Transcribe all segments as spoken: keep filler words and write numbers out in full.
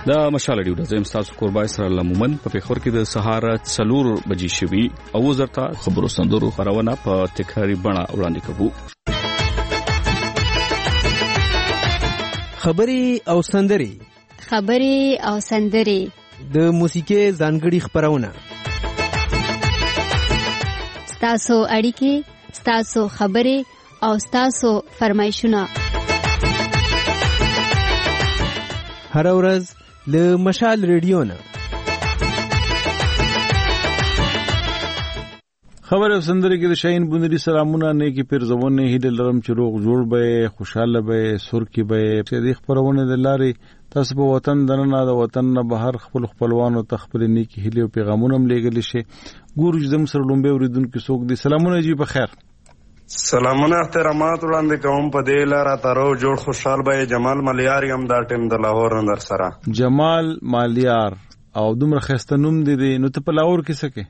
دا مشال ډیو زم تاسو قربای سره لمومن په پیښور کې د سهار څلور بجې شوي او زرتا خبرو سندرو خبرونه په تکراری بڼه وړاندې کوو. خبري او سندري خبري او سندري د موسیقي ځانګړي خبرونه ستاسو اړیکې ستاسو خبري او ستاسو فرمایشونه هر ورځ له مشال ریډیو نه خبر او سندري کې د شاهین بوندري سلامونه نه کې پیر زونه هیله لرم چې روغ جوړ به خوشاله به سر کې به چې د خبرونه د لارې تاسو په وطن دنه د وطن نه بهر خپل خپلوانو تخپل نیکی هیله او پیغامونه ملګل شي ګورج دم سره لومبه اوریدونکو څوک دي سلامونه جی په خیر سلامونه احترامات وړاندې کوم په دې لاره ترو جوړ خوشحال به جمال مالیار هم دا ټیم د لاهور اندر سره جمال مالیار او دومره خسته نوم دی نو ته په لاهور کې سکے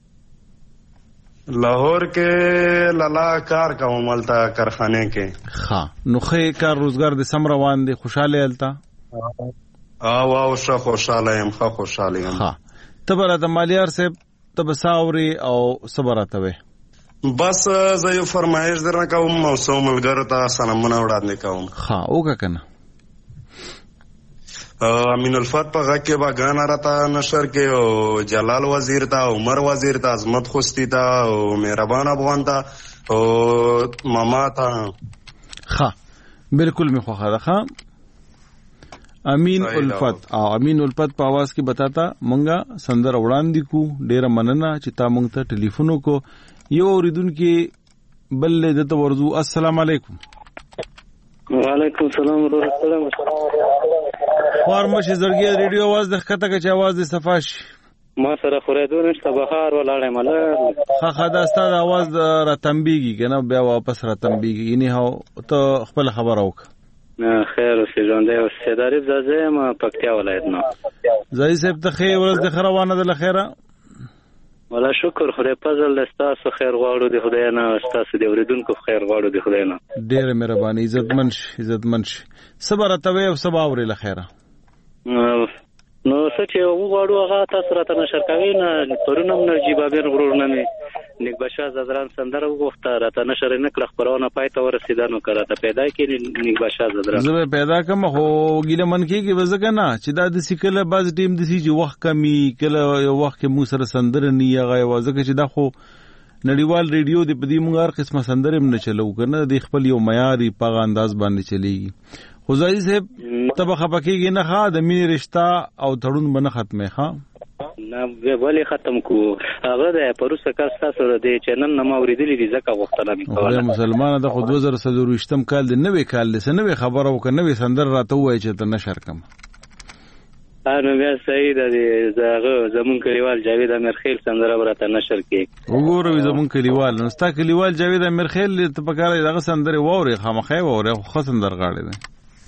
لاهور کې لالا کار کوم ملتا کارخانه کې ها نو خې کار روزګار د سم روان دي خوشاله التا او او شه خوشاله يم ښه خوشاله يم ها تبره د مالیار صاحب تبساوري او صبرته وي بس زه یو فرمایش درنه کوم موسم ملګرو ته سلامونه وړاندې کوم ها وګه کنه امین الفات په غږ کې با غانا راته نشر کې او جلال وزیر ته عمر وزیر ته عظمت خوستی ته او مهربان افغان ته او ماما ته ها بالکل می خوخه ده ها امین الفت او امین الفت په आवाज کې بتاتا مونږه سندر وړاندې کو ډیره مننه چې تا مونږ ته ټلیفون وکړو یو اوریدونکو بل دته ورزو السلام علیکم وعلیکم السلام ورحمۃ اللہ فارمشه زړګي ریډیو आवाज د خطه کې आवाज د صفاش ما سره خورېدو نشته بهار ولاړې مله خا خدا ستاسو आवाज را تنبیږي کنه بیا واپس را تنبیږي یعنی هو ته خپل خبر اوک خیر اوسې ژوندې اوسې داري زازه ما پکتیا ولایت نه زای صاحب ته خیر ورځ د خروانه د لخيره ولا شکر خدای فضل تاسو خیر غواړو د خدای نه تاسو د اوریدونکو خیر غواړو د خدای نه ډېر مهرباني عزتمن عزتمن صبر ته او صبر لخيره نو څه چې وغواړو هغه تاسو راته نشر کوي نه پرونم نه جیبابر غرور نه نه نیک بشا زدران سندره وغوښته راته نشر نه کړ خبرونه پای ته ورسیدانو کړه ته پیدا کې نیک بشا زدران زه پیدا کوم خو ګیله من کېږي وځکه نه چې دا د سیکله باز ټیم د سي چې وخت کمی کله یو وخت کې مو سره سندره نه یغه وځکه چې دا خو نړیوال ریډیو د پدې مونږ هر قسمه سندره هم نه چلو کنه د خپل یو معیاري پاغه انداز باندې چلیږي خدای صاحب تبه خپکیږي نه ښه د مینې رشتہ او تړون باندې ختمه ښه نه ولی ختم کو هغه د پروسه کار تاسو د چینل نه ما ورېدلې دي ځکه وختونه مې کوله مسلمان د خو دوه زره څلورويشتم کال د نوې کال د نوې خبرو ک نوې سندر راته وای چې ته نشر کم انو بیا صحیح ده زغه زمون کلیوال جاوید امرخیل سندره راته نشر کې وګورئ زمون کلیوال نو ستا کلیوال جاوید امرخیل ته پکاره دغه سندره ووري خامخې ووري خو سندر غاړي ده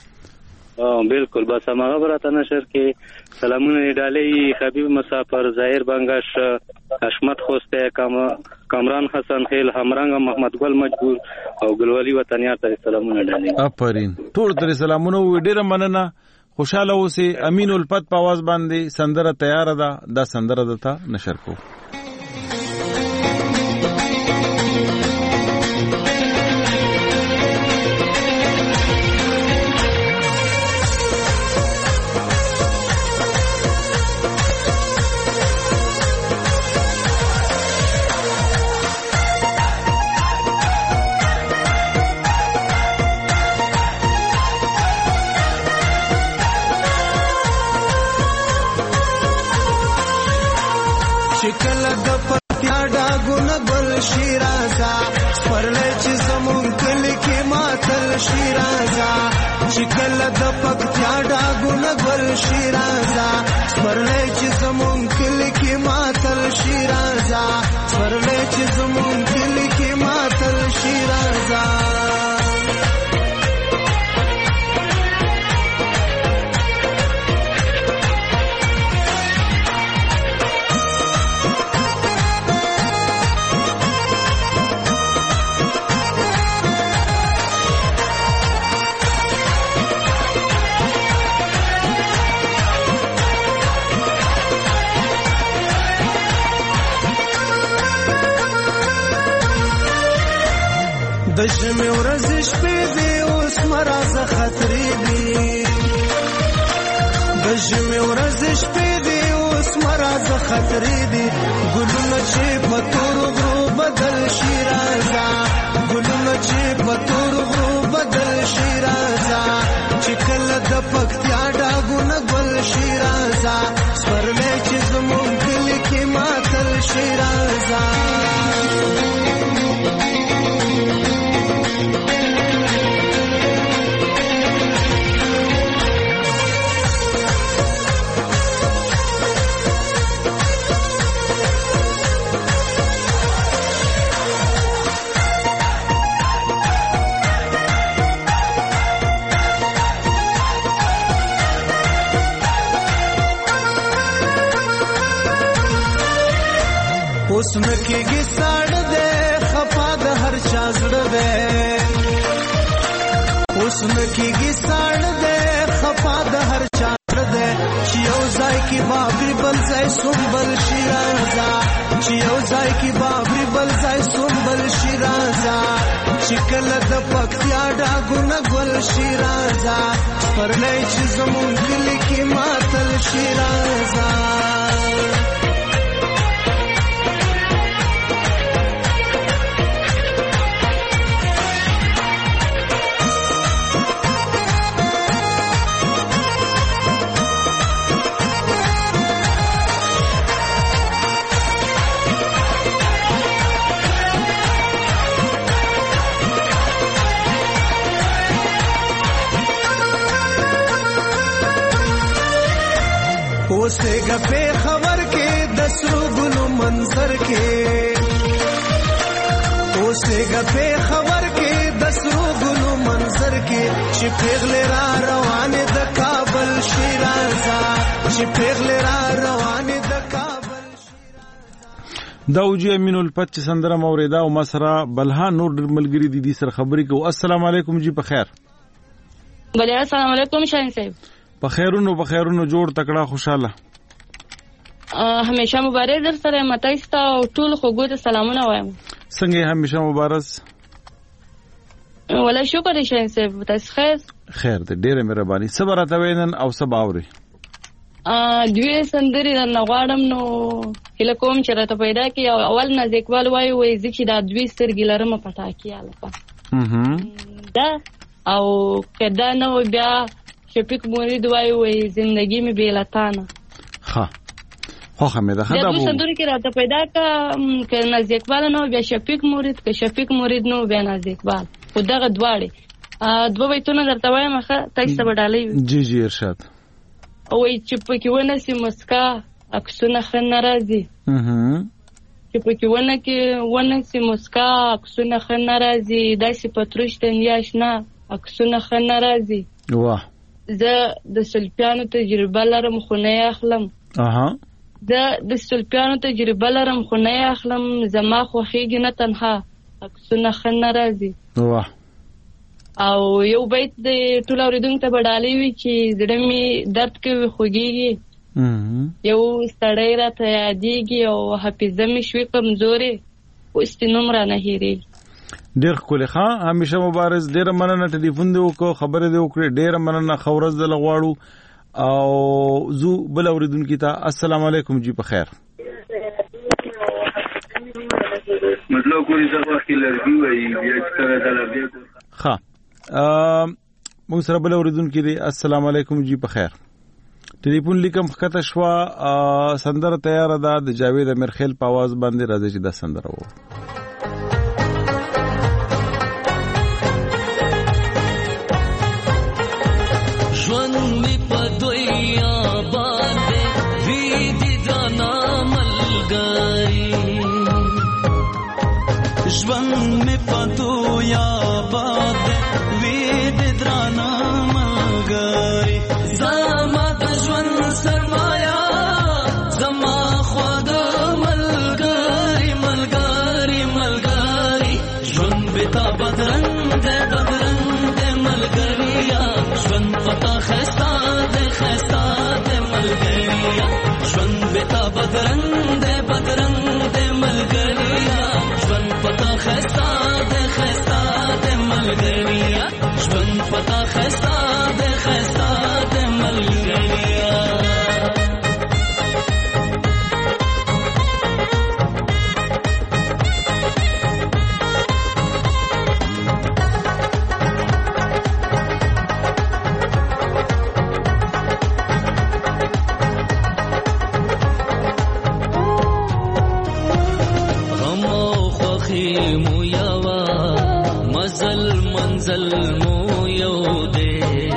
اه بالکل بس هغه برات نشر کې سلامونه ډالې حبیب مسافر ظاهر بنگش حشمت خوسته کامران حسن خیل همرنګ محمد ګل مجبور او ګلوالي وطنیار ته سلامونه ډالې افرین ټول ته سلامونه ډیره مننه خوشاله اوسئ امین الفت په आवाज باندې سندره تیار ده دا سندره دته نشر کو شکل د پکتیا ډاګون ګل شیرازا سپرلې چې زمون کلی کې ماتل شیرازا سپرلې چې زمون کلی کې ماتل شیرازا د ژمې ورځې شپې دي اوس مرازه خطرې دي د ژمې ورځې شپې دي اوس مرازه خطرې دي ګلونه چې په تورو غرو بدل شي راځه ګلونه چې په تورو غرو بدل شي راځه چې کله د پکتیا ډاګونه ګل شي راځه سپرلی چې زمونږ کلي کې ماتل شي راځه اوس نکېږي ساړه دی خفا د هر چا زړه دی اوس نکېږي ساړه دی خفا د هر چا زړه دی چې یو ځای کې بابري بل ځای سنبل شي راځه چې یو ځای کې بابري بل ځای سنبل شي راځه چې کله د پکتیا ډاګونه ګل شي راځه سپرلی چې زمونږ کلي کې ماتل شي راځه اوسېږه په خبر کې د سرو ګلو منظر کې اوسېږه په خبر کې د سرو ګلو منظر کې چې پیغلې را روانې د کابل شي راځه چې پیغلې را روانې د کابل شي دا وجي امین الفت چې سندره موریدا او مسره بلها نور ملګری دي دي سره خبرې کو السلام علیکم جی په خیر بله السلام علیکم شاهین صاحب په خیرونو په خیرونو جوړ تکړه خوشاله همیشه مبارک در سره متایستا او ټول خوګو ته سلامونه وایم څنګه همیشه مبارک ولا شکر شاهین صاحب تاسو خیر خیر دې ډېره مهرباني صبر راته وینن او سباوري ا دوی سندري د نغواړم نو کله کوم چې راته پیدا کی اول نه ځکوال وای وای چې دا دوی سترګې لرم پټا کیاله په هم دا او کدا نو بیا شفیق مرید وای وای زندگی می بیلتانه ها خو همه ده خدا بو د سندري کې راته پیدا کا ک نازکوال نو بیا شفیق مرید ک شفیق مرید نو بیا نازکوال خو دغه دواړي دوه بیتونه درته وایم ښه تاسو به ډالۍ جی جی ارشاد او چې پکې ونه سي مسکا عکسونه ښه ناراضي چې پکې ونه کې ونه سي مسکا عکسونه ښه ناراضي داسې پتروش دنیا شنه عکسونه ښه ناراضي واه زه د سلپیانو تجربه لرم خو نه اخلم اها زه د سلپیانو تجربه لرم خو نه اخلم زما خوښیږي نه تنها عکسونه ښه ناراضي واه او یو بیت د ټول اوریدونکو ته بډالې وي چې زړه می درد کوي خوږیږي یو ستړی راته یادېږي او حافظه مې شوي کمزورې اوس دې نوم رانه هېرېږي ډېر ښکلی ښه همیشه مبارز ډېره مننه ټلیفون دې وکړو خبرې دې وکړې ډېره مننه ښه ورځ دله غواړو او زو بل اورېدونکي ته السلام علیکم جی په خیر مطلب کولی سبا کې لرګي وایي بیا چې کله دا لرګي ښه موږ سره بل اورېدونکي دی السلام علیکم جی په خیر ټلیفون لیکم ښکته شوه سندره تیاره ده د جاوید امیرخیل په اواز باندې راځي چې دا سندره و ژوند می په دویا باندې وی دي ځانا ملګری ژوند می په دویا باندې وی دي ځانا ملګری زما د ژوند سرمایا زما خود ملګری ملګری ملګری ژوند به تا بدرنګ ده بدرنګ ده ملګریا ژوند پتا خستا ده خستا ده ملګریا ژوند به تا بدرنګ ده بدرنګ ده ملګریا ژوند پتا خستا ده خستا خوخي مو یوا مزل منزل مو یو دے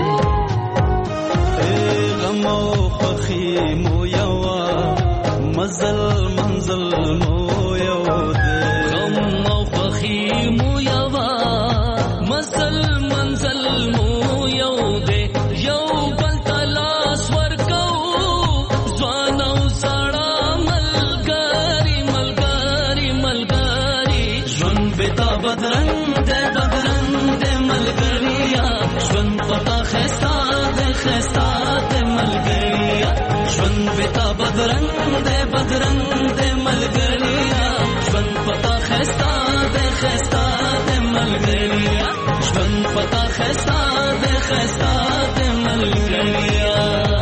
غم او خوخي مو یوا مزل منزل مو یو دے غم او خوخي مو یوا مزل منزل مو یو دے یو بل تلاش ورکو ځوان او سړا ملګری ملګری ملګری ژوند بتا بدرنګ دے بدرنګ دے ملګریا ژوند پتا خستا دے خستا دے ملګریا ژوند بتا بدرنګ دے بدرنګ دے ملګریا ژوند پتا خستا دے خستا دے ملګریا ژوند پتا خستا دے خستا دے ملګریا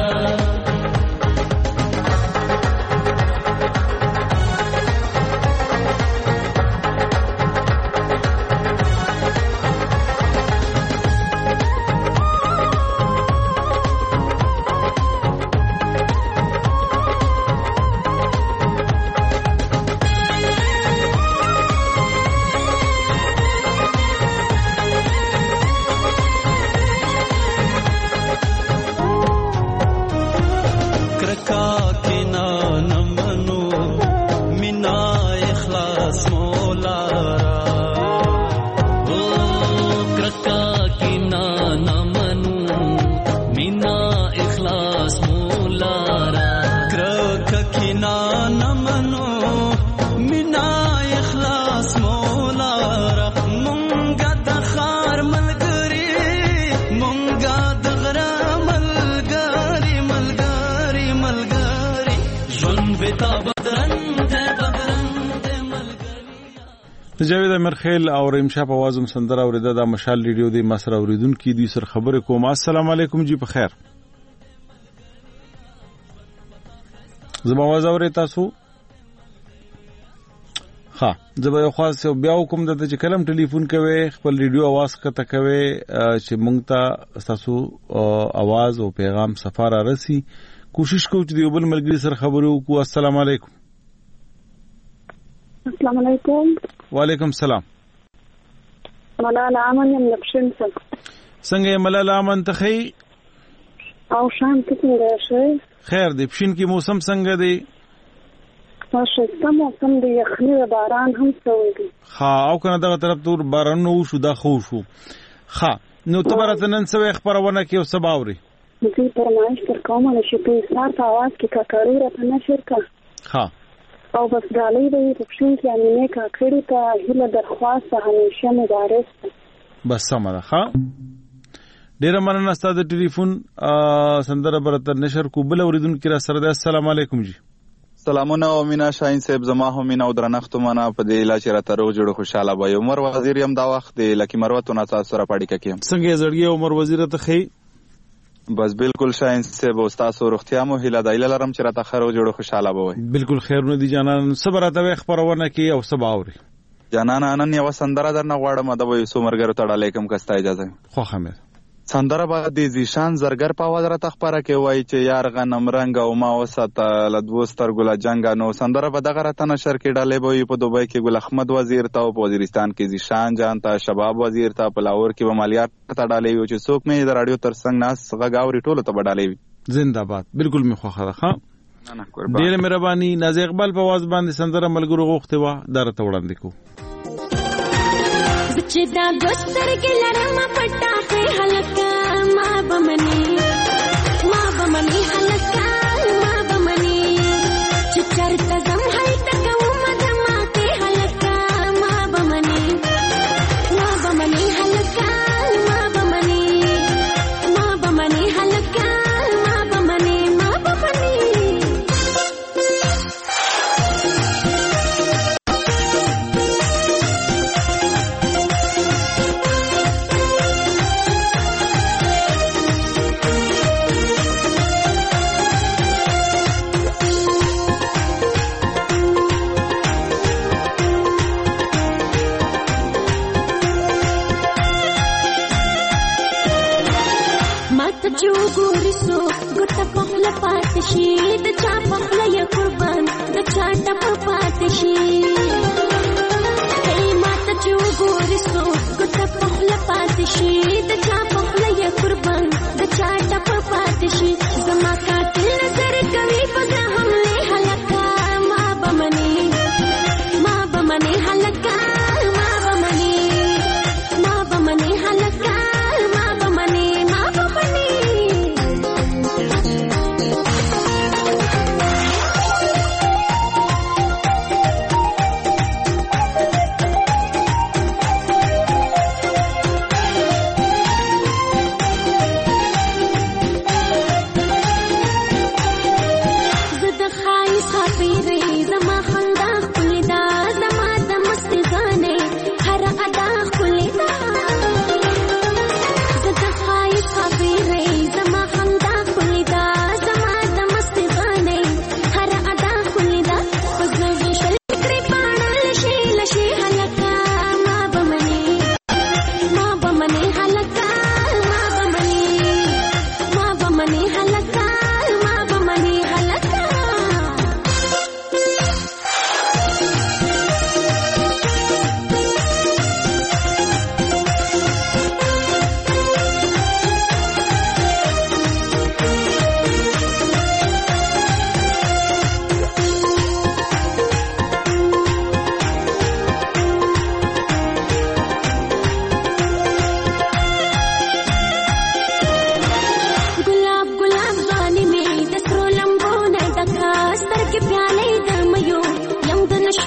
جاوید امرخیل او رمشا په आवाज هم سندره اوریده د مشال ریډیو د مسر اوریدونکو دي سر خبره کوم. السلام علیکم جی په خیر. زما आवाज اوري تاسو؟ ها زما یو خاص بیا کوم د چې کلم ټلیفون کوي خپل ریډیو आवाज کته کوي چې مونږ ته تاسو आवाज او پیغام سفاره رسی. کوشش کوو چې یو بل ملګری سره خبرو کو. السلام علیکم. السلام علیکم. وعلیکم السلام. ملاله امن یم لپشن څنګه څنګه ملاله امن ته خی او شام څنګه شي خیر دی پښین کې موسم څنګه دی؟ ماشه سم موسم دی یخنی باران هم څوږي ها او کنه دغه طرف تور باران نو شو دا خو شو ها نو تبرته نن څه خبرونه کې او سباوري دې پرمایش تر کومه نشي په سات आवाज کې کاکړی راته نشر کا ها او بس غالي دی په پښین کې امینه کاکړی ته هله درخواست همیشه مدارس بس سمه ده. ها ډیر مننه ستاسو ټلیفون سندره برتر نشر کو بل اوریدونکو را سره. السلام علیکم جی. سلامونه او مینا شاهین صاحب زما هم مینا او درنښت منه په دې علاج را تر جوړ خوشاله وای. عمر وزیر یم دا وخت دی لکه مروته نه تاسو را پړی کېم څنګه زړګي عمر وزیر ته خی بس بالکل شاهین صاحب او تاسو روغتیا مو هیله دایله لرم چې را ته خرو جوړ خوشاله وای. بالکل خیرونه دي جانان صبر ته خبرونه کی او سباوري جانان نن یو سندره درنه غواړم د وې سومرګر ته علیکم کستا اجازه خو خمه سندره با د زیشان زرګر په आवाज را تخبره کې وای چې یار غنم رنگ او ما وسته لدوستر ګل جنگ نو سندره به دغه راتنه نشر کې ډالې وای په دوبۍ کې ګل احمد وزیر ته او په وزیرستان کې زیشان جان ته شباب وزیر ته په لاهور کې به مالیات ته ډالې وای چې څوک مې د رادیو ترڅنګ ناس غاوري ټوله ته ډالې زنده‌باد. بالکل می خوخه ده. ها ډېر مهرباني. ناز اقبال په आवाज باندې سندره ملګرو غوښته و درته وړاندې کو چې دا دوستر کې لړم پټاخه هلکا ما بمني ما بمني هلکا ما بمني چې چرته زم هلته کوم دما کې هلکا ما بمني ما بمني هلکا ما بمني ما بمني هلکا ما بمني ما بمني پاتشي د چا پخله یا قربان د چا ټپ پاتشي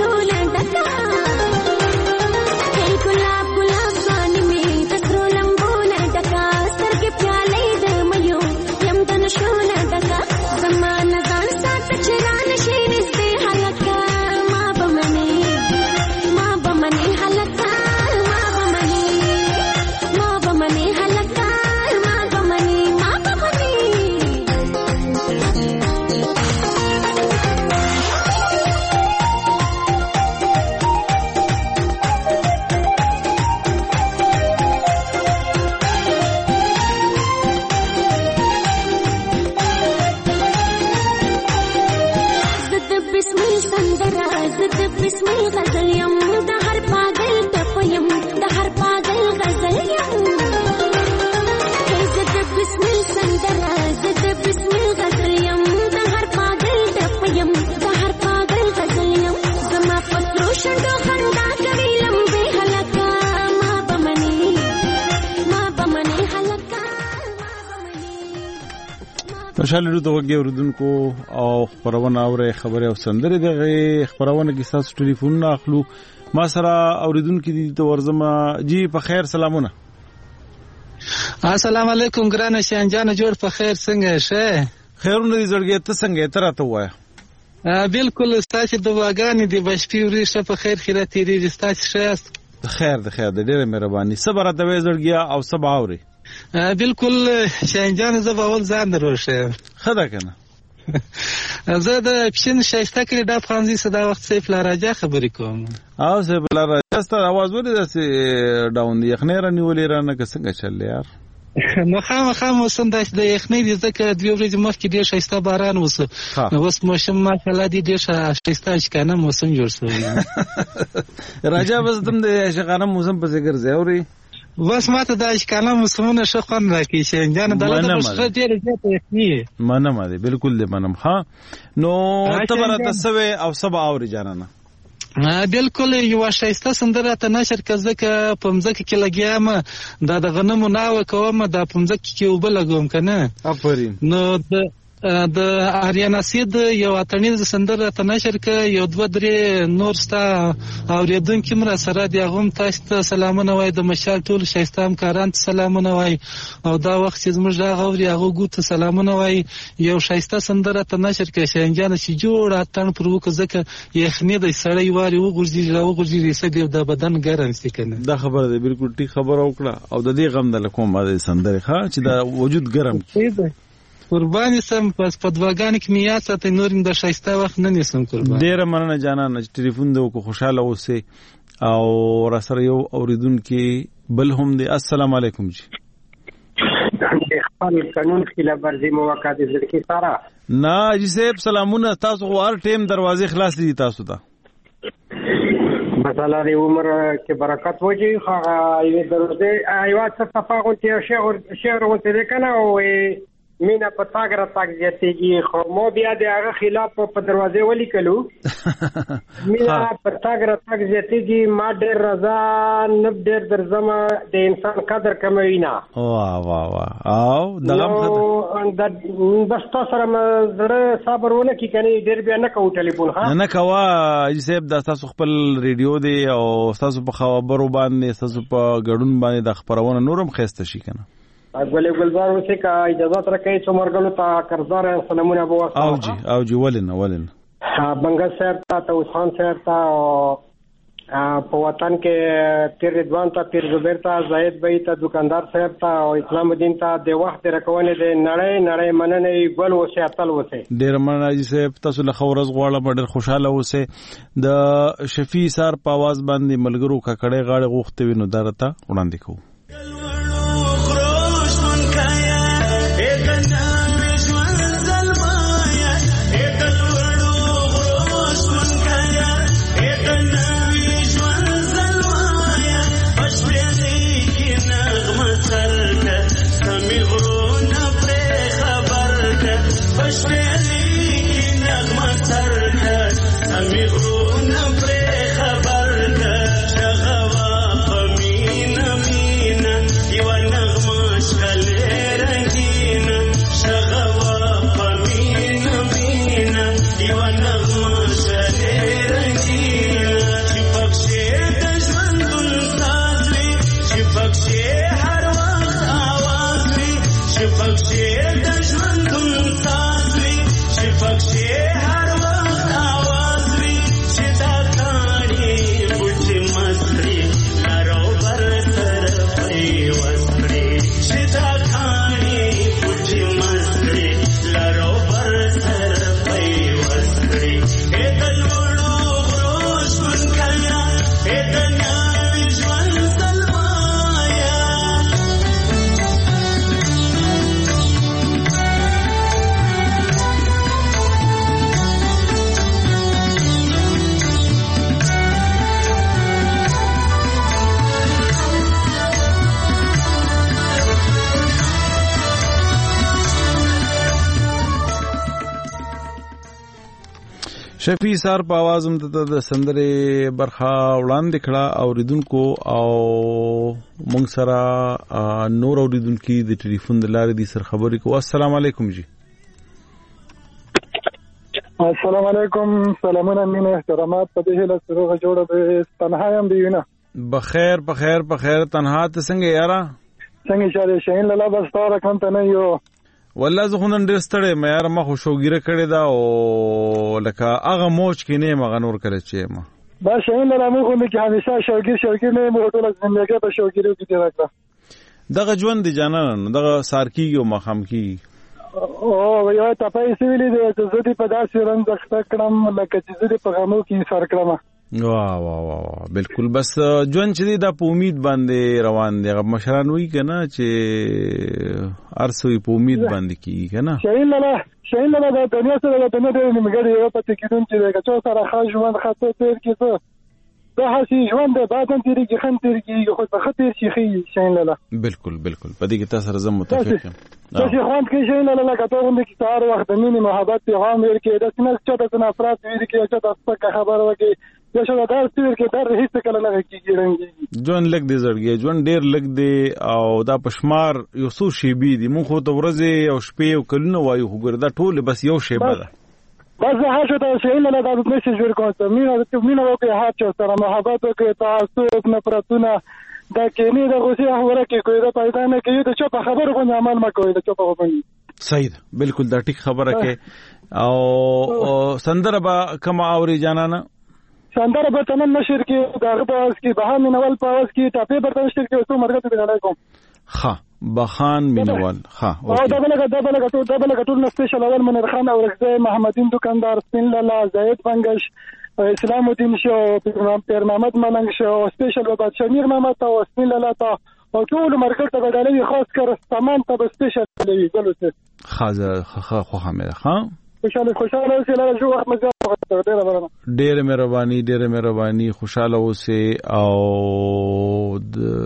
شونه ډکا ګلاب ګلاب ځواني مې د سرو لمبونه ډکا سترګې پیالې د مېو یم د نشونه ډکا زمانه ځان ساته چې را نشي نږدې هلکه ما به منې ما به منې هلکه ما به منې ما به منې هلکه ما به منې ما به منې بسمي غزل يم د هر پاگل ټپ يم د هر پاگل غزل يم زد بسمي سندرا زد بسمي غزل يم د هر پاگل ټپ يم د هر پاگل غزل يم زما پترو شندو خندا کوي لمبه هلکا ما بمني ما بمني هلکا خوشاله رو توګه وردونکو او خبرونه اوره خبره او سندره دغه خبرونه کې تاسو ټلیفون اخلو ما سره اوریدونکو دي ته ورزما جی په خیر سلامونه السلام علیکم ګرانه شانجان جوړ په خیر څنګه شه خیرونه دي زړګي ته څنګه تر ته وای بالکل ستاسو د واګانی دی بشپی ورشه په خیر خیرت دي ستاسو شه خیر د خیر د ډیره مهرباني صبر ته وای زړګي او سبا اوري بالکل شانجان زباول ځان دروشه خدا کنه زه د پښین شایسته کړی د فرانسې صدا وخت سیف لا راځه خبرې کوم او سیف لا راځه ستاسو आवाज ولې داسې ډاون دی یخنې را نیولې را نه څنګه چل یار نو خامخا موسم د یخنې دي ځکه دوی ورځې مخکې ډېر شایسته باران وسو نو اوس موسم ماشاءالله دی ډېر شایسته اشکانه موسم جوړ شوی راځه بس دم د اشکانه موسم په ذکر زوري بس ماته د اشکانه موسمونه ښه خوند راکړي چې انجان دلته د بشره ډېرې زیاتې یخني منم دی بالکل دی منم ښه نو ته به راته سوې او سبا اورې جانانه بالکل یو شایسته سندره ته نشر کزه ک پمزک کې لګیام دا د غنمو ناو کوم دا پمزک کې وب لګوم کنه افرین نو د اریانا سید یو اتنیز سندره ته نشر ک یو دوه درې نور ستا اوریدونکو مر سره دی غوم تاسو ته سلامونه وای د مشال ټول شایسته همکاران ته سلامونه وای او دا وخت چې زموږ دا غوړي هغه ګوت سلامونه وای یو شایسته سندره ته نشر ک شینجان چې جوړ اتن پر وک زکه یخنی د سړی واري وګورځي راو ګورځي سګ د بدن ګرم سي کنه دا خبره ده بالکل ټیک خبره وکړه او د دې غم د لکوم د سندره ښه چې دا وجود ګرم قرباني سم پس په دواګان کې میات ته نور د شایسته وخت نه نسم قربان ډیر مننه جانان چې ټلیفون دې کو خوشاله اوسه او را سره یو اوریدونکو بل هم دې السلام علیکم جی خپل قانون خلاف ورزي موقع دې ځکه سارا نه جی صاحب سلامونه تاسو هر ټیم دروازې خلاص دي تاسو ته مثلا د عمر کې برکت وږي هغه یې دروازه ایوا څه تفاهم چې شعر شعر وته کنه او مینا په تاګ را تاګ زیاتېږي خو مو بیا د هغه خلاف په دروازې ولیکلو مینا په تاګ را تاګ زیاتېږي ما ډېر رضا نه ډېر درځم د انسان قدر کموي نه واه واه واه او دغه د بس تاسو سره زړه صبر ونه کی کني ډېر بیا نه کوو ټلیفون ها نه کوا صاحب د تاسو خپل ریډیو دی او تاسو په خبرو باندې تاسو په غړون باندې د خبرونه نورم خسته شي کنه ګولې ګلزار وسه کا اجازه تر کوي چې مرګلو ته قرضدار سلامونه بو واسه او جی او جی ولن ولن بنگا صاحب ته توسان صاحب ته په وطن کې پیر رضوان ته پیر زبیر ته زاهد بھائی ته دکاندار صاحب ته او اسلام الدین ته د وخت رکونه د نړۍ نړۍ مننه بل وسه اتل وسه ډیر مننه جی صاحب تاسو له خورز غواړم ډیر خوشاله اوسه د شفیع سار په आवाज باندې ملګرو ککړې غاړه غوښته وینو درته وړاندې کوم خبر ده شغوا په مين مين شفیع سار په आवाज هم د سندرې برخه وړاندې کړه اوریدونکو او موږ سره نور اوریدونکو د ټلیفون د لارې د سر خبرې کو. السلام علیکم جی. السلام علیکم. سلامونه مینه احترامات په دې هله سره جوړه به تنها يم دیونه. بخیر بخیر بخیر. تنها ته څنګه یارا؟ څنګه شاله شین لاله بس تاره کوم ته نه یو والله زه خو نن ډېر ستړی یم یاره. ما خو شوګیره کړې ده او لکه هغه موج کې نه یم هغه نور کله چې یم. بس شین لاله موږ خو چې همیشه شوګیر شوګیر نه یم ټوله زندګي په شوګیرو کې تېره کړه. دغه ژوند دی جانان دغه سار کېږي او ماښام کېږي. او یو ټپه یې ویلې دی چې زه دې په داسې رنګ اخته کړم لکه چې زه دې په غمو کې سر کړم. واه واه واه بالکل. بس ژوند چې دی دا په امید باندې روان دی. هغه مشران وایي که نه چې هر څه په امید باندې کېږي که نه. شهین لاله شهین لاله د دنیا سره د دنیا ډېر نیمګړی یو پاتې کېدونکی دی. که چا سره ښه ژوند ښه څه تېر کړي څه دا هسې ژوند دی بعد هم تېرېږي ښه هم تېر کېږي خو به ښه تېر شي ښه شهین لاله. بالکل بالکل په دې کې تا سره زه متفق یم. داسې خوند کوي شهین لاله لکه ته غوندې چې سهار وخت د مینې محبت پیغام ویل کړي داسې نه چا ته څه نفرت ویل کړي چا ته سپکه خبره وکړي یا شاید دا ستویر کې در هیڅ کله نه کېږي رنګي. ژوند لږ دی زړګي ژوند ډېر لږ دی او دا پشمار یو څو شیبې دي. مونږ خو ته ورځې او شپې او کلونه وایو خو ګوره دا ټول بس یو شیبه ده. بس زه هر شو ته شهین لاله دا میسج ورکوم ته مینه مینه وکړئ هر چا سره محبت وکړئ تعصب نفرتونه دا کینې د غوسې خبره کې کوي دا پیدا نه کوي د چا په خبرو باندې عمل مه کوئ د چا په باندې. صحیح ده بالکل دا ټیک خبره کې. او سندره به کومه اوري جانانه؟ سندره به تنن نشر کې دغه په اس کې بهان مینوال په اس کې ټاپې برته نشر کې اوسو مرګ ته دی علیکم. ها بخان مینوال ها او دا بلګه دا بلګه ټول دا بلګه ټول سپیشل اول منیر خان او رخصه محمدین دکاندار سپین لاله زید بنگش اسلام الدین شو پیر محمد ملنګ شو سپیشل و بادشاہ میر محمد او سپین لاله تا او ټول مرګ ته غډالې خاص کر سامان ته سپیشل دی ګلوسه خازه خخ خو همه ها خوشاله خوشاله اوسې لا جو وخت مزه ډېر مهرباني ډېر مهرباني. خوشاله اوسې او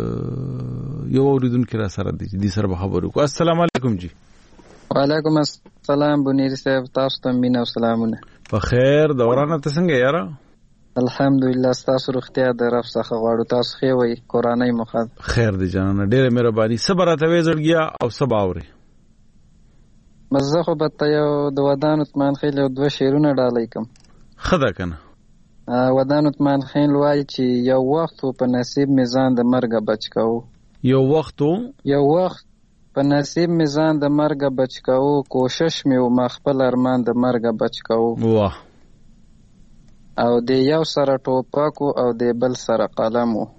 یو اوریدونکو را سره دي دي سره خبرو کو. السلام علیکم جی. وعلیکم السلام بنیر صاحب تاسو ته مینه او سلامونه. په خیر دورانه ته څنګه یاره؟ الحمدلله تاسو روغتیا د رب څخه غواړو تاسو خې وي قرآنی مخاد خیر دی جانانه ډېر مهرباني. صبر ته وې زړګیا او سبا اوري مزه خو به ته یو د ودان عثمان خیل او دوه شعرونه ډالۍ کوم. خدا کنه ودان عثمان خیل وایي چې یو وخت په نصیب میزان د مرګ بچ کوو. یو وخت یو وخت په نصیب میزان د مرګ بچ کوو کوشش مې و ما خپل ارمان د مرګ بچ کوو. واه او د یو سره ټوپک او د بل سره قلم و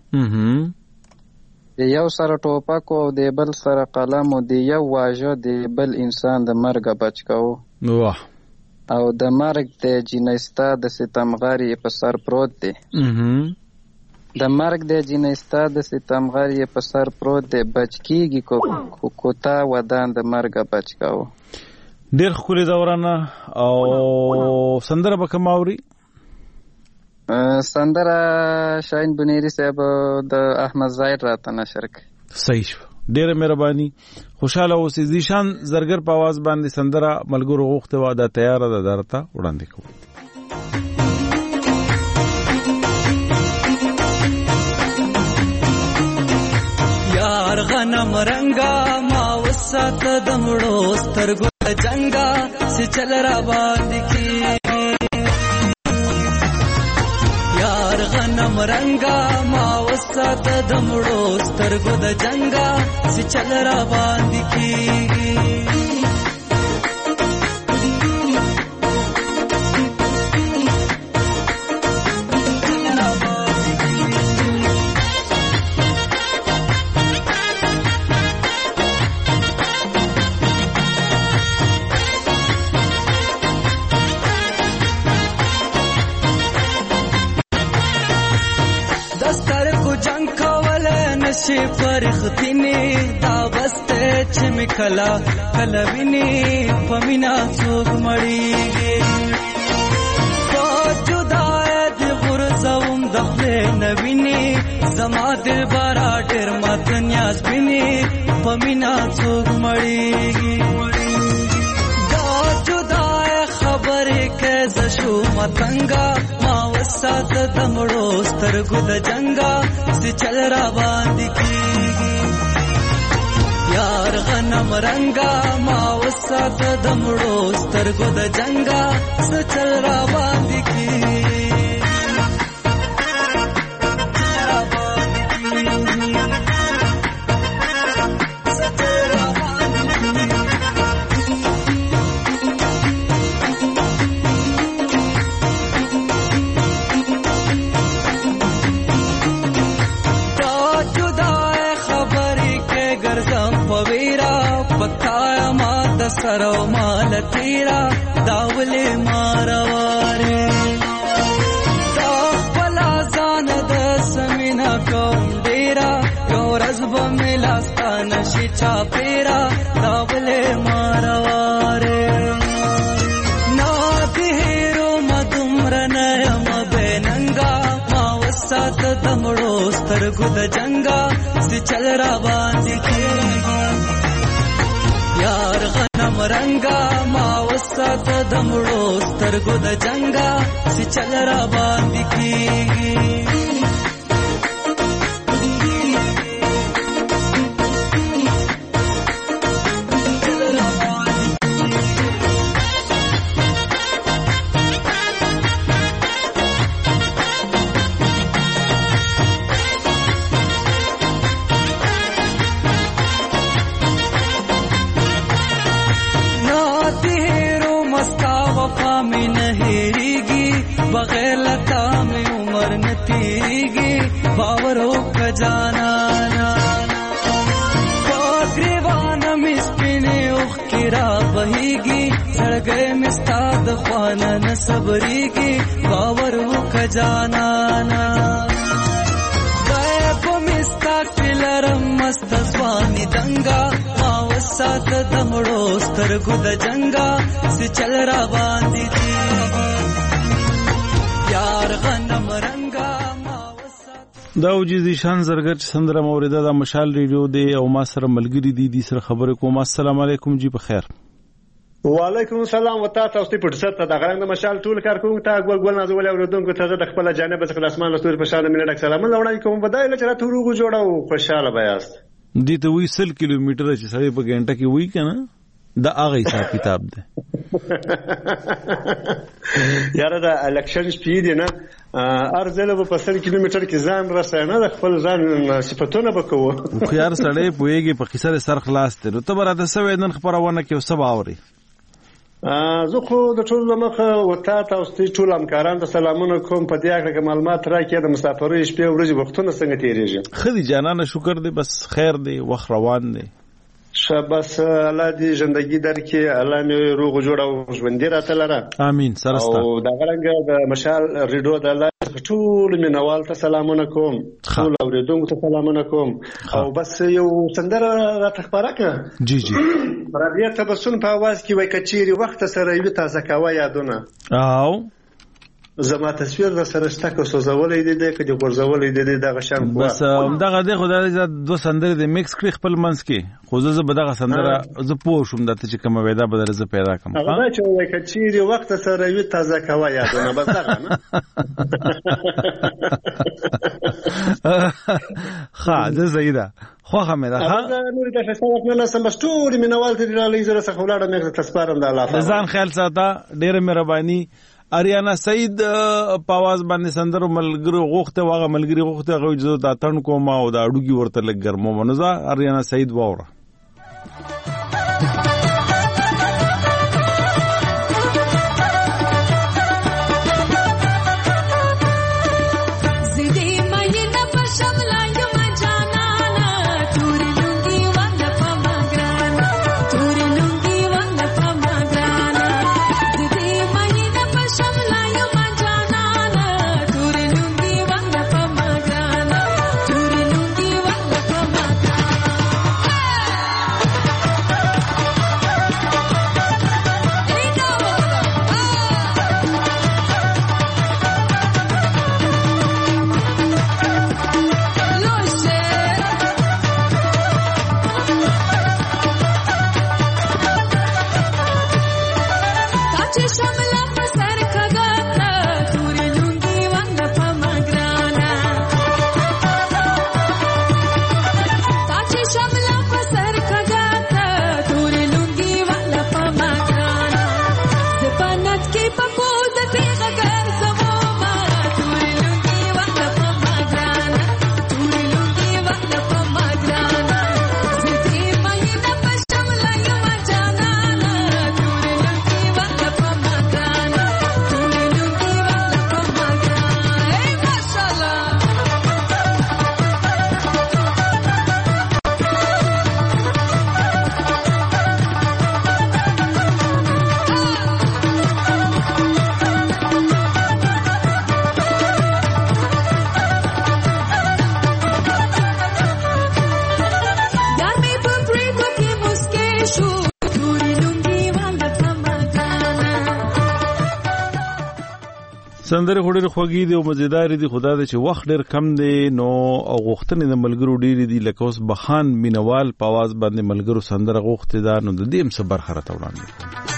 د یو سره ټوپک او د بل سره قلم او د یو واژه د بل انسان د مرګ بچ کوو. واه او د مرګ د جنستا د ستمغری په سر پروت دی. د مرګ د جنستا د ستمغری په سر پروت دی بچ کیږي کو کوتا ودان د مرګ بچ کوو. ډېر ښکلې دورانه. او سندره به کوم اوري؟ سندره شاهین بنيري صاحب د احمد ظاهر راته نشر کړ. صحیح شو ډېر مهرباني. خوشاله اوسې. ذیشان زرګر په आवाज باندې سندره ملګرو غوښته و دا تیار ده درته وړاندې کوم. یار غنم رنگا ما وسات دمړو سترګو جنگا سي چل را باندې کی یار غنم رنگا ما وسات دمړو سترګو د جنگا سي چل را باندې کی نشي فرختني دا بسته چې مکلا کلویني پمینا څوک مړیږي په جدای د غرزوم د خپل نویني زما دل بارا ډېر مات نیاز بیني پمینا څوک مړیږي دا جدای خبرې کې زشو متنګا ما وسات دمړو سترګو د جنگا سي چل را باندې کیږي یار غنم رنگا ما وسات دمړو سترګو د جنگا سي چل را باندې کیږي سرو مال تیرا داولے ماروارے دا پلا زان د سمینا کوم ډیرا یو رزب ملاستان شي چا پیرا داولے ماروارے نا دیرو مدمرن یم بیننګا ما وسات دمړو سترګو د جنگا سي چل را باندې کیږي یار غنم رنگا ما وسات دمړو سترګو د جنگا سي چل را باندې کیږي बगैर लता में उम्र न तीगी बावरों का जाना ग्रेवान मिस्किने उखिरा बहीगी सड़गे मिस्ताद ख्वाना न सबरीगी बावरों का जाना गैब मिस्ता किलरम मस्त स्वानी दंगा मावसात दमड़ो स्तरगु द जंगा से चल रा बांधी یار غنم رنگا دا وجې ذیشان زرګر سندره موریده د مشال ریډیو دی او ما سره ملګری دي دي سره خبرې کوم. السلام علیکم جی په خیر. وعلیکم السلام وتا تاسو په فرصت ته د غرنګ مشال ټول کار کوم ته ګول ګول نازول اوردونکو ته د خپل جانب څخه اسمان لستور په شاله مینه ډک سلام لوړای کوم بدایله چې راته روغ جوړاو خوشاله بیاست دي ته وی سل کیلومتر چې سړی په غنټه کې وی کنه دا هغه حساب کتاب ده یاره دا الیکشن شپې دی نه ارزله په سل کیلومتر کې ځان رسنه د خپل ځان صفاتونه وکړو خو یار سړی پويږي په خسر سر خلاص ته ته براته سوي نن خبرونه کې وسب اوري زه خو د ټول مخه وتا تاسو ټول همکاران ته سلامونه کوم په دې اړه معلومات راکې د مسافرۍ شپې ورځې وختونه څنګه تیریږي خدي جانانه شکر دی بس خیر دی وخت روان دی شاباس الله دې ژوندۍ درکې الله مې روغ جوړ او ژوندۍ راته لره امين سرستا او دا غرنګ د مشال ریډیو د الله ټول مینوال ته سلامونه کوم ټول اوریدونکو ته سلامونه کوم او بس یو سندره راته خبره کړه جی جی راډیو تبسم په आवाज کې وای کچيري وخت سره یو تازه کاوه یادونه او زما تصویر د سره شته کو سوزولې دي د کدي ورزولې دي دغه شان بس دغه د خدای د دو سندره د میکس کړ خپل منس کې خو زه به دغه سندره زه پوه شوم د ته چې کومه وېدا بدل زه پیدا کوم هغه چې وای کچيري وخت سره یو تازه کاوه یادونه بس دغه نه ها زه زیدا خو هم ده ها نور د فساد نه سم بستوري مینوال ته لري زره څخه ولاړه مې تسپارم د الله ځان خیال ساته ډېر مهرباني اریانا سعید پاواز باندې سندرو ملګری غوخته واغه ملګری غوخته غوځو د تن کوما او د اډوګي ورته لګ ګرمو منځه اریانا سعید واوره سندره خو ډېر خوږې دي او مزیدار دي، خدا دې چې وخت ډېر کم دی نو او غوښتنې د ملګرو ډېرې دي، لکه اوس بخان مینوال په اواز باندې ملګرو سندره غوښتې ده، نو د دې هم څه برخه راته وړاندې کړو.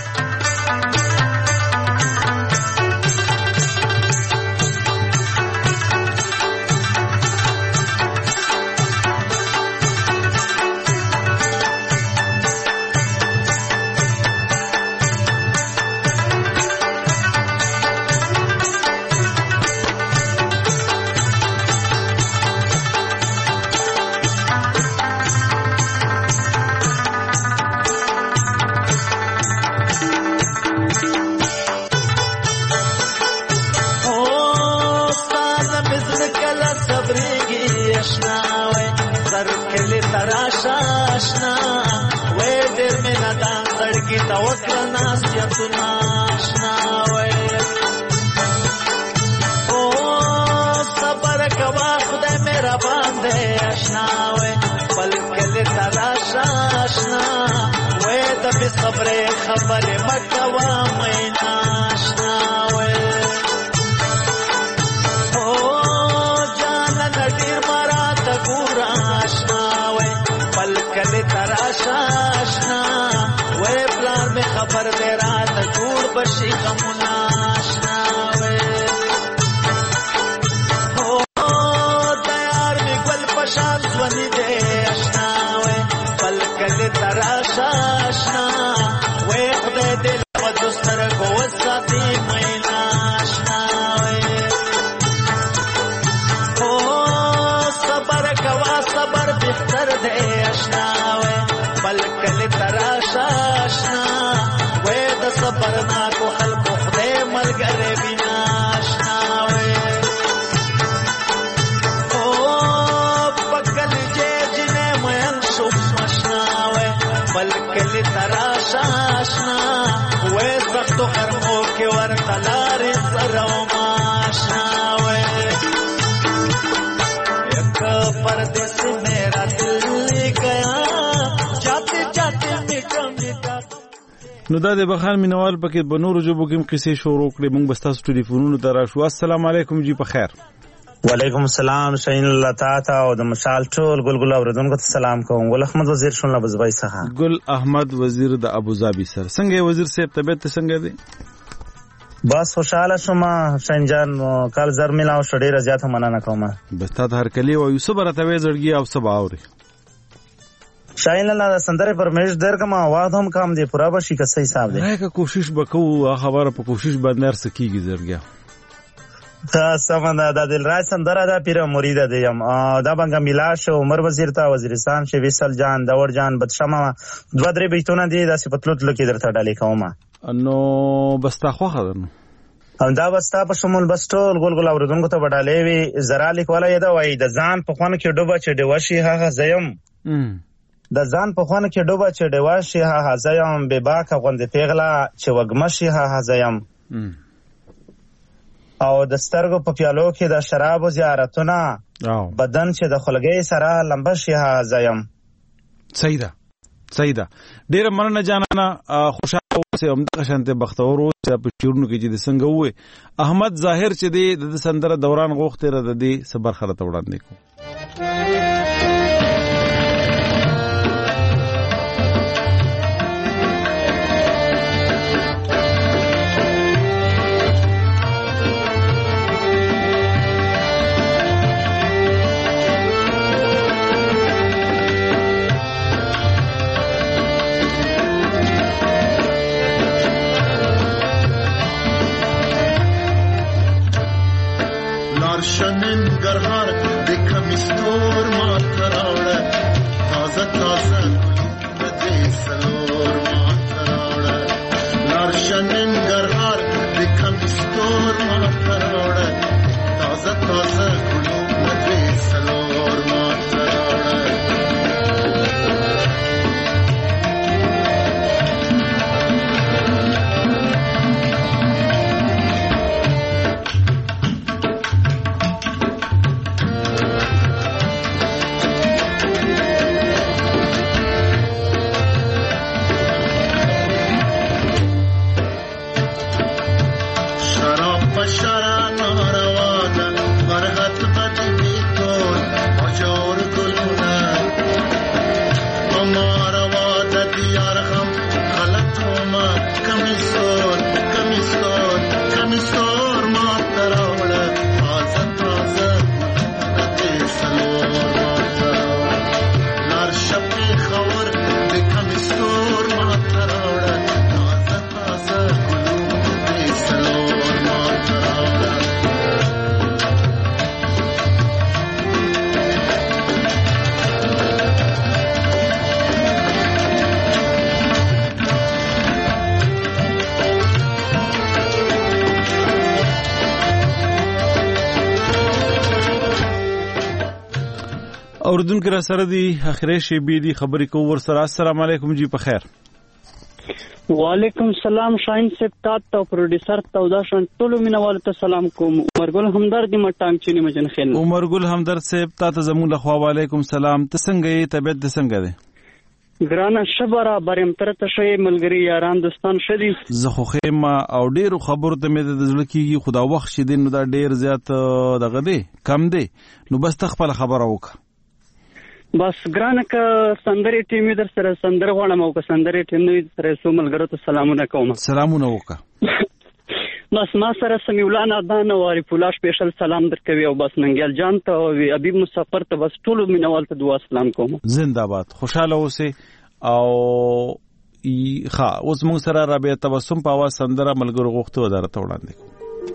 نو دا د بخان مینوال پکې په نورو ژبو کې هم قصې شروع کړې، موږ به ستاسو ټلیفونونو ته راشو. السلام علیکم جی، په خیر. وعلیکم السلام، شاین الله تا او د مشال ټول ګلګل اوریدونکو ته سلام کوم. ګل احمد وزیر شون لبزبای څخه. ګل احمد وزیر د ابوظبي سره. څنګه وزیر صاحب طبيعت څنګه دی؟ بس خوشاله شوم شاین جان، کال زر ملاو شډې رضایت مننه کوم. بس تا هر کلی او یوسف راته زړګي او سبا اوري. شاین الله سندره پرمیش در کما आवाज هم کام دی پورا بشي که صحیح حساب دی. راکه کوشش وکړو، خبره په کوشش باندې ارس کیږي زړګیا. تا سمنده د دلراج سندره دا پیر مرید دی یم دا بنګ میلاش عمر وزیر تا وزیرستان شه وصل جان دور جان بدشمه دوه درې بیتونه دي د صفاتلوت لکه درته ډالې کومه. نو بس تا خو خبرنو هم دا بستا په شمول بس ټول ګلګل اوریدونکو ته وډالې وی زرا لیکواله یدا وای د ځان په خونه کې ډوبه چې دیوشي هغه زیم د ځان په خونه کې ډوبه چې دیوشي هغه زیم به باکه غوند پیغلا چې وګمشي هغه زیم او د سترګو په پیالو کې د شراب زیارتونه بدن چې د خلګي سره لمبشي هغه زیم. صحیح ده صحیح ده. ډیره مننه جانانه، خوشاله اوسه، همدغه شانته بختور اوسه په شیرونو کې چې د څنګه وې احمد ظاهر چې دی د سندره دوران غوښته را د دې صبر خلته وړاندې کو. شنن گرهار دیکھم استور مات راوڑا تازہ تازہ مدے سلور مات راوڑا لار شنن گرهار دیکھم استور مات راوڑا تازہ تازہ مدے سلور مات راوڑا شراب اوردونکو را سره دی اخري شی بي دي خبرې کو ور سره. السلام علیکم جی په خیر. وعلیکم السلام شاهین صاحب تاسو ته پروډوسر ته دا شان ټول مینوال ته سلام کوم. عمرګل همدرد مټام چینی مجن خیل. عمرګل همدرد صاحب تاسو زموږ له خوا وعلیکم سلام. ته څنګه یې؟ طبيعت دې څنګه ده؟ ګرانه شبره بریم تر ته شي ملګری یاران دوستان شدي. زه خو خیمه او ډیرو خبرو ته مې د زړه کیږي خدا وخت شې نو دا ډیر زیات دغه دی کم دی نو بس تخپل خبره وکړه. بس ګرانه که سندرې ټیم در سره سندره غواړم او که سندرې ټیم نه سره سو ملګرو ته سلامونه کوم. سلامونه وکړه. بس ما سره سمیع الله نادان او عارف الله سپیشل سلام درکوي او بس ننګیال جان ته او حبیب مسافر ته بس ټول مینوال ته دعا سلام کوم. زنده باد. خوشاله اوسئ او ښه اوس موږ سره رابطه تبسم په اواز سندره ملګرو غوښتو درته وړاندې کوم.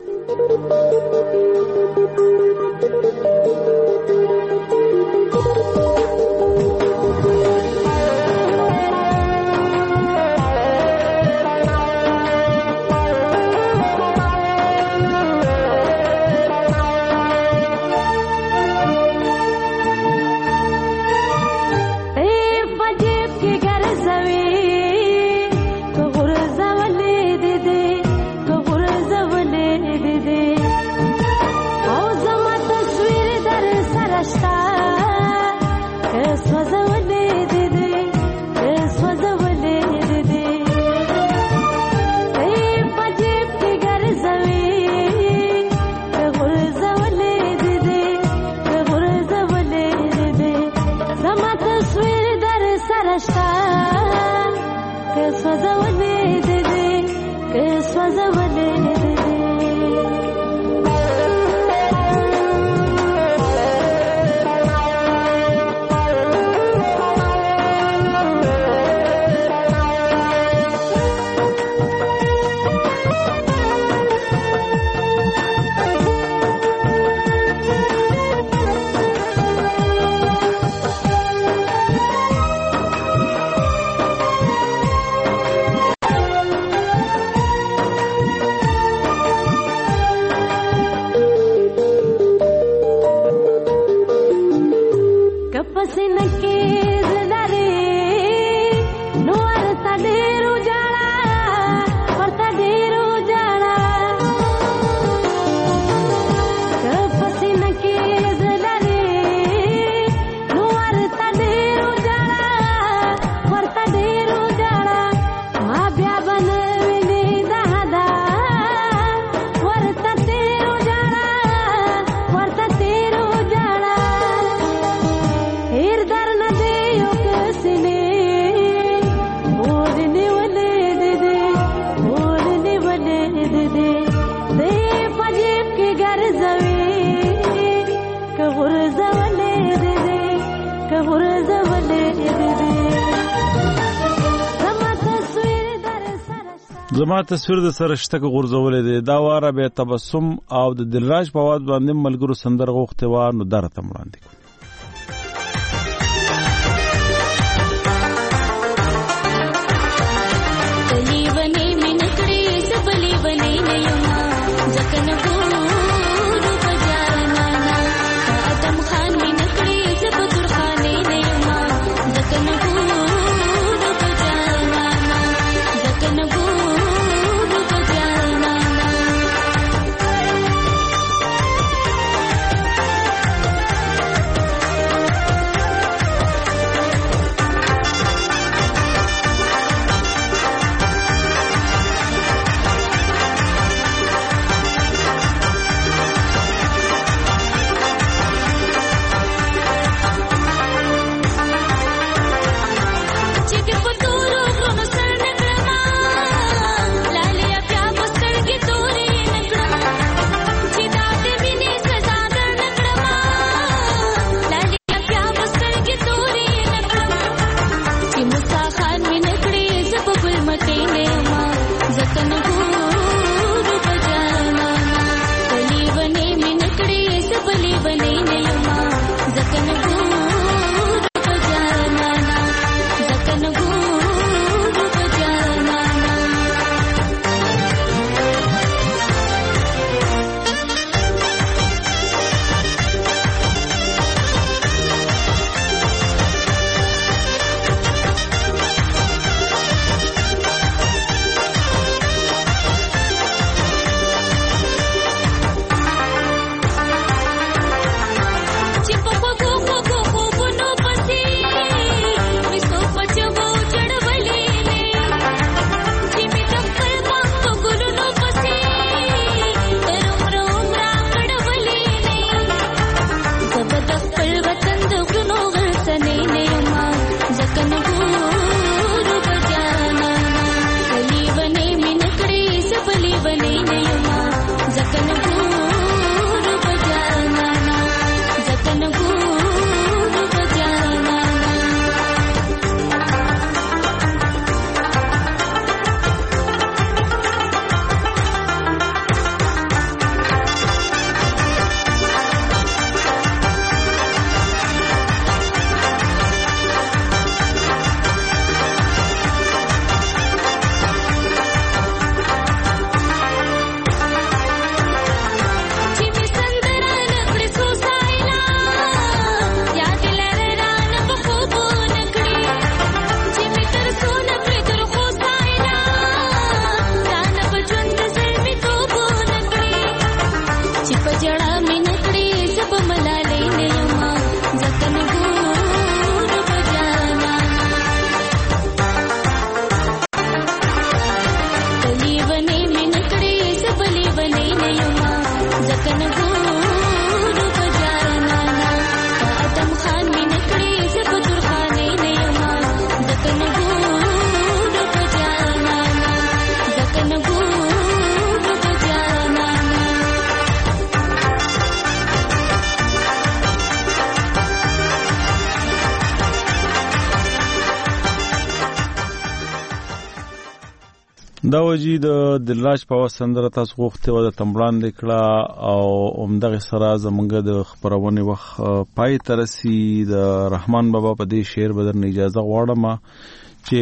زما تصویر د سره شته که غورځولې دی دا واره به تبسم او د دلراج په आवाज باندې ملګرو سندر غوښته و نو درته وړاندې کوم. همدا وجې د دلراج په اواز سندره تاسو غوښتې وه د تمبړاندې کړه او همدغې سره زمونږ د خپرونې وخت پای ته رسي. د رحمان بابا په دې شعر به درنه اجازه غواړم چې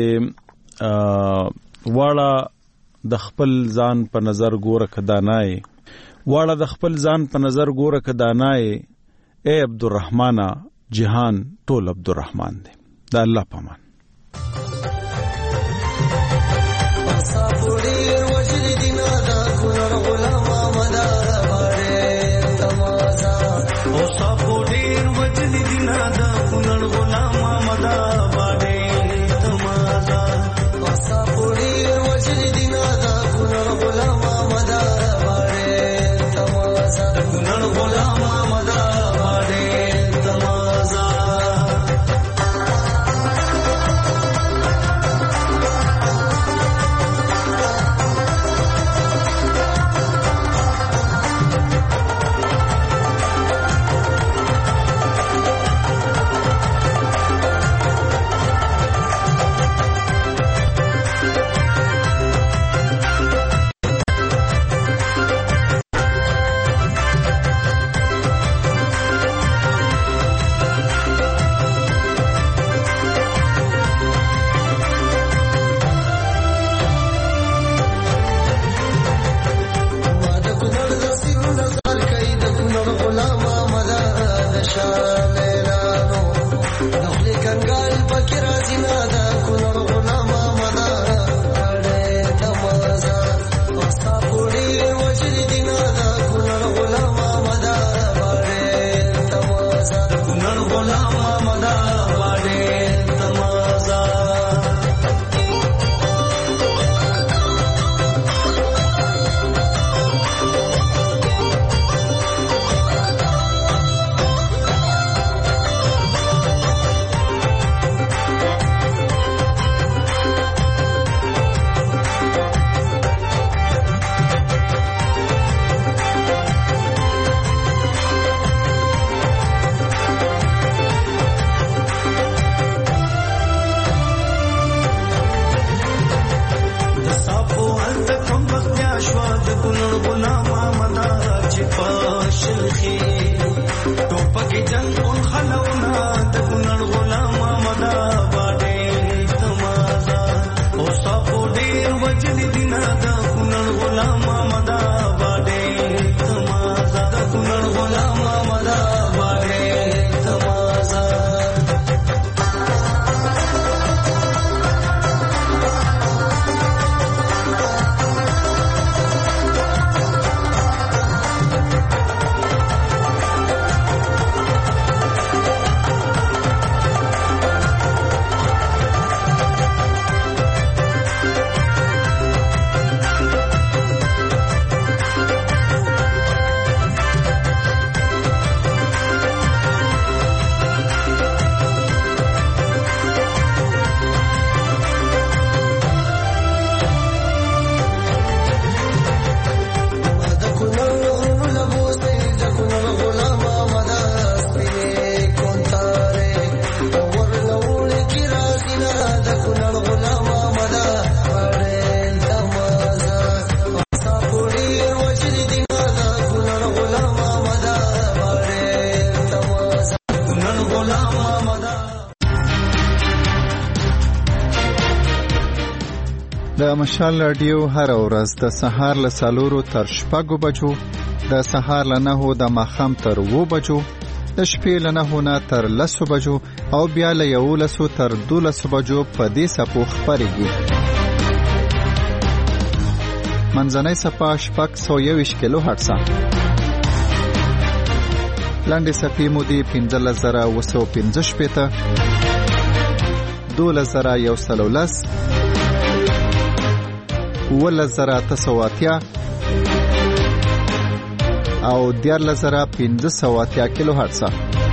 واړه د خپل ځان په نظر ګوره که دانای واړه د خپل ځان په نظر ګوره که دانای اے عبدالرحمنه جهان ټول عبدالرحمن دی. د الله پامان. د مشال رادیو هر ورځ د سهار له څلورو تر شپږو بجو، د سهار له نهو د ماښام تر اوو بجو، د شپې له نهو نه تر لسو بجو او بیا له یولسو تر دولسو بجو په دې څپو خپرېږي. منځنۍ څپه شپږ سوه یوویشت کیلو هرټزه، لنډې څپې مودې پنځلس زره اوه سوه پنځه شپېته، دولس زره یو سل او لس، اوولس زره اته سوه اتیا او دیارلس زره پنځه سوه اتیا کیلو هرټزه.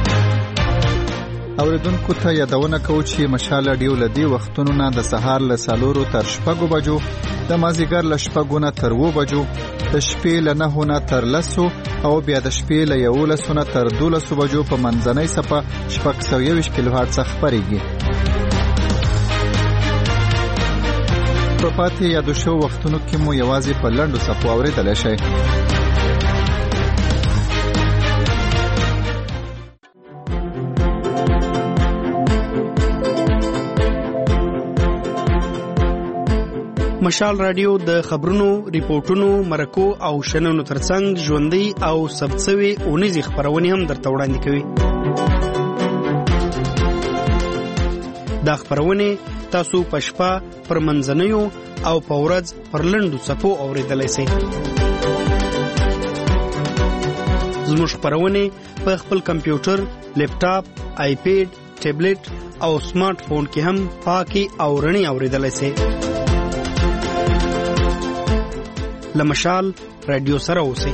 اوریدونکو ته یادونه کوو چې مشال رادیو له دې وختونو نه د سهار له څلورو تر شپږو بجو، د مازدیګر له شپږو نه تر اوو بجو، د شپې له نهو نه تر لسو او بیا د شپې له یولسو نه تر دولسو بجو په منځنۍ څپه شپږ سوه یوویشت کیلو هرټزه خپرېږي. په په پاتې یادو شو وختونو کې مو یوازې په لنډو څپو اورېدلی شئ. مشال رادیو د خبرونو، ریپورتونو، مرکو او شننو ترڅنګ ژوندۍ او ثبت شوې اونیزې خپرونې هم درته وړاندې کوي. دا خپرونې تاسو په شپه، پر منځنیو او په ورځ پر لنډو څپو اورېدلی شئ. زموږ خپرونې په خپل کمپیوټر، لیپټاپ، آیپیډ، ټابلیټ او سمارټ فون کې هم پاکي او رڼې اورېدلی شئ. لمشال رادیو سره اوسئ.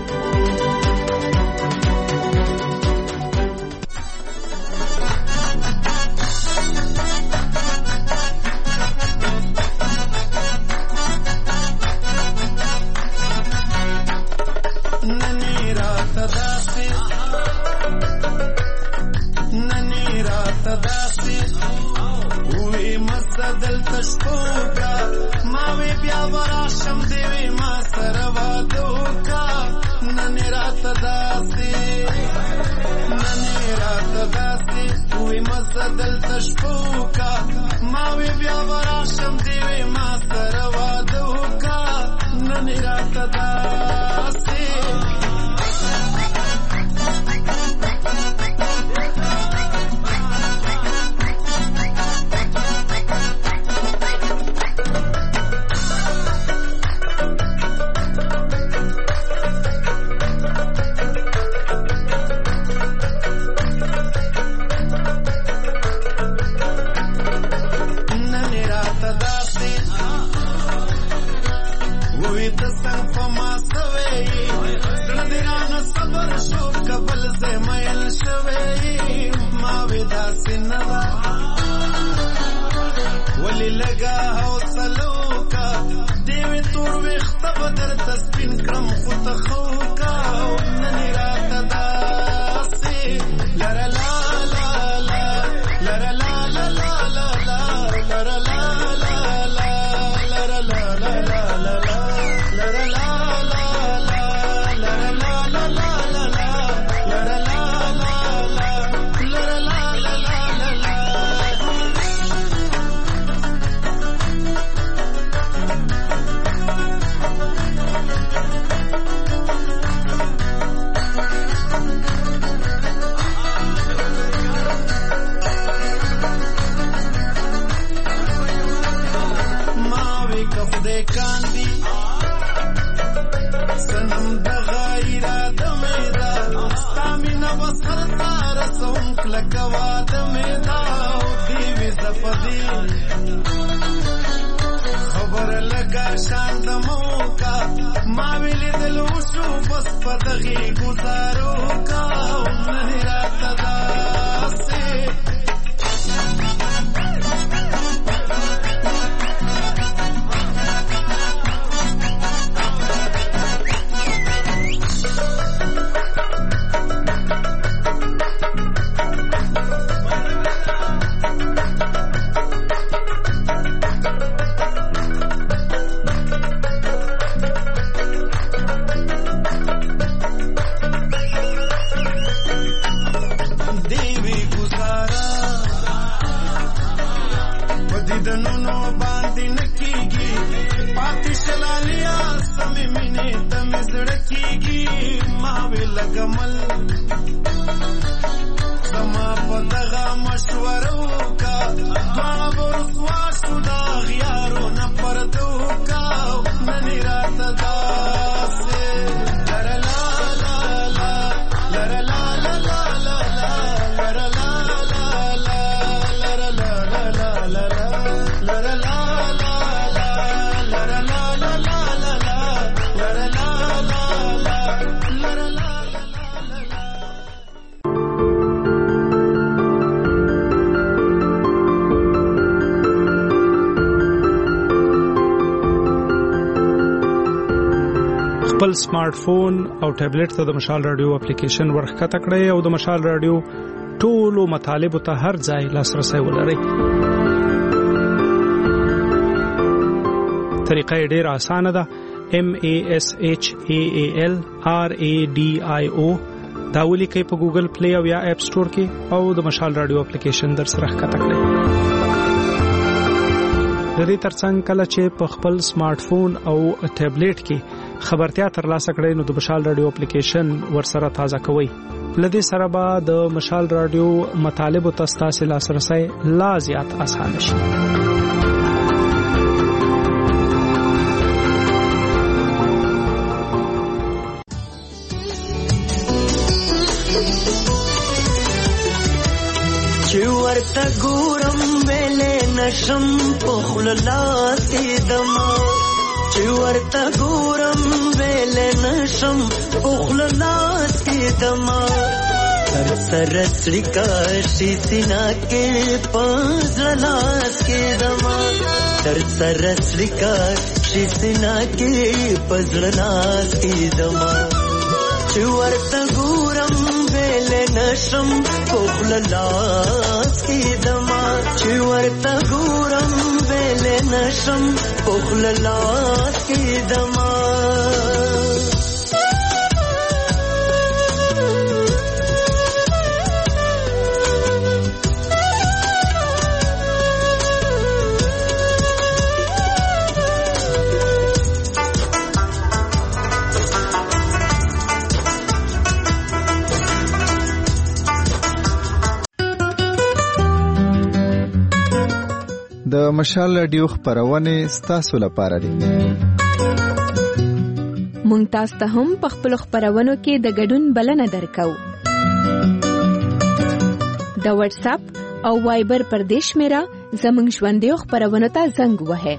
خپل سمارټ فون او ټابلیټ ته د مشال رادیو اپلیکیشن ورښکته کړئ او د مشال رادیو ټولو مطالبو ته هر ځای لاسرسی ولرئ. طریقه یې ډیره اسانه ده. M A S H A A L R A D I O دا ولیکئ په ګوګل پلی او یا اپ سٹور کې او د مشال رادیو اپلیکیشن در سره ښکته کړئ. د دې ترڅنګ کله چې په خپل سمارټ فون او ټابلیټ کې خبرتیا ترلاسه کړئ نو د مشال رادیو اپلیکیشن ورسره تازه کوئ. لدې سره به د مشال رادیو مطالب او تاسو لاسرسي لا زیات اسانه شي. ورته ګورم ویلې نشم په خوله لاس دما چې ورته ګورم ویلې نشم په خوله لاس دما تر سره سړیکا شي سینا کې پزړه لاس کې دما تر سره سړیکا شي سینا کې پزړه لاس کې دما چې ورته ګورم ویلې نشم په خوله لاس کې دما چې ورته ګورم ویلې نشم په خوله لاس کې دما د مشال رادیو خبرونه ستاسو لپاره دي. مونږ تاسو ته هم په خپل خبرونو کې د ګډون بلنه درکو. د واتس اپ او وایبر پردیش میرا زمونږ ژوندۍ خبرونه ته زنګ وهه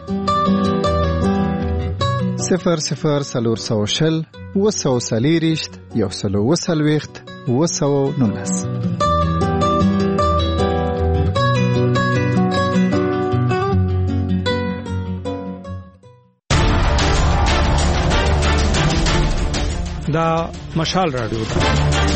صفر صفر سلور سو شل وسو سلیریشت یو سلو وسلویخت وسو نونس. دا مشال رادیو